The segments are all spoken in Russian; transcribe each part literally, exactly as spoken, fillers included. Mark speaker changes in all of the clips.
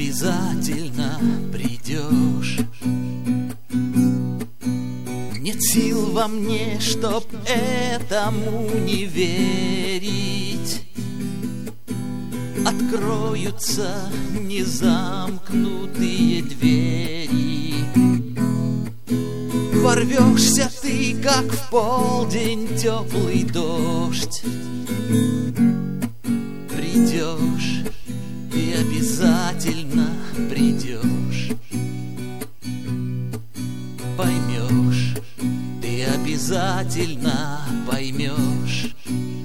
Speaker 1: обязательно придешь. Нет сил во мне, чтоб этому не верить. Откроются незамкнутые двери. Ворвешься ты, как в полдень теплый дождь. Придешь, ты обязательно придешь. Поймешь, ты обязательно поймешь.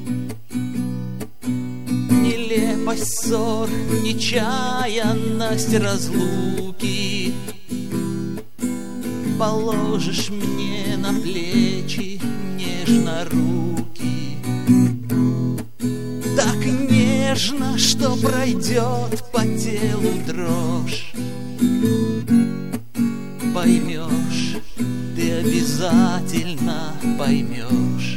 Speaker 1: Нелепость ссор, нечаянность разлуки положишь мне на плечи нежно руки. Так нежно, что пройдет по телу дрожь. Поймешь, ты обязательно поймешь.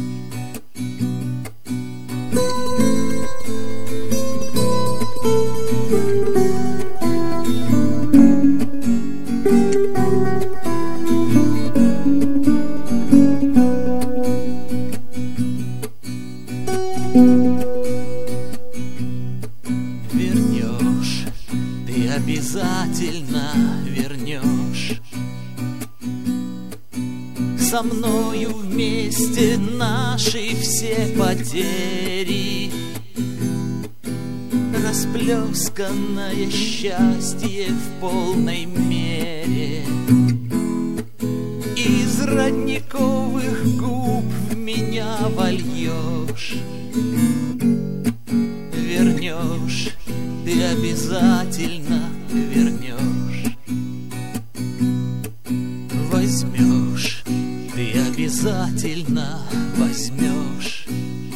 Speaker 1: Вернешь, ты обязательно вернешь. Со мною вместе наши все потери. Расплесканное счастье в полной мере. Из родниковых губ в меня вольешь. Вернешь, ты обязательно вернешь. Возьмешь, ты обязательно возьмешь.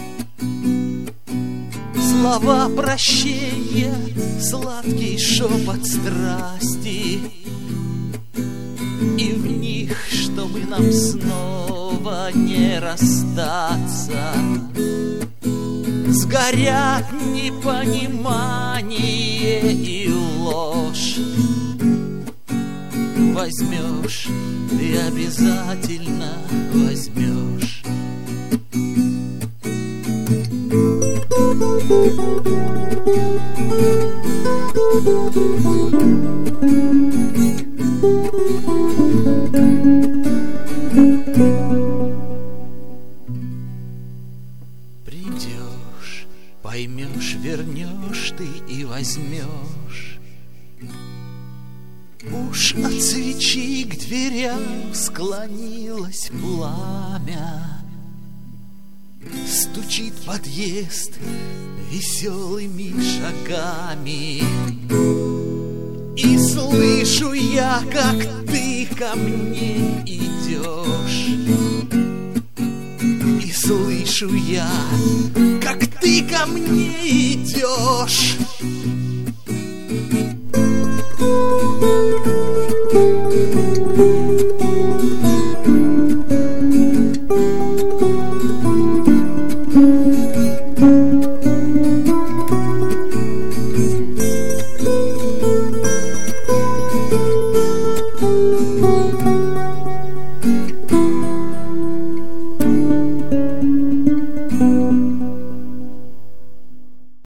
Speaker 1: Слова прощения, сладкий шепот страсти. И в них, чтобы нам снова не расстаться, сгорят непонимание и ложь. Возьмешь, ты обязательно возьмешь. Придешь, поймешь, вернешь ты и возьмешь. Уж от свечи к дверям склонилось пламя. Стучит подъезд веселыми шагами. И слышу я, как ты ко мне идешь. И слышу я, как ты ко мне идешь.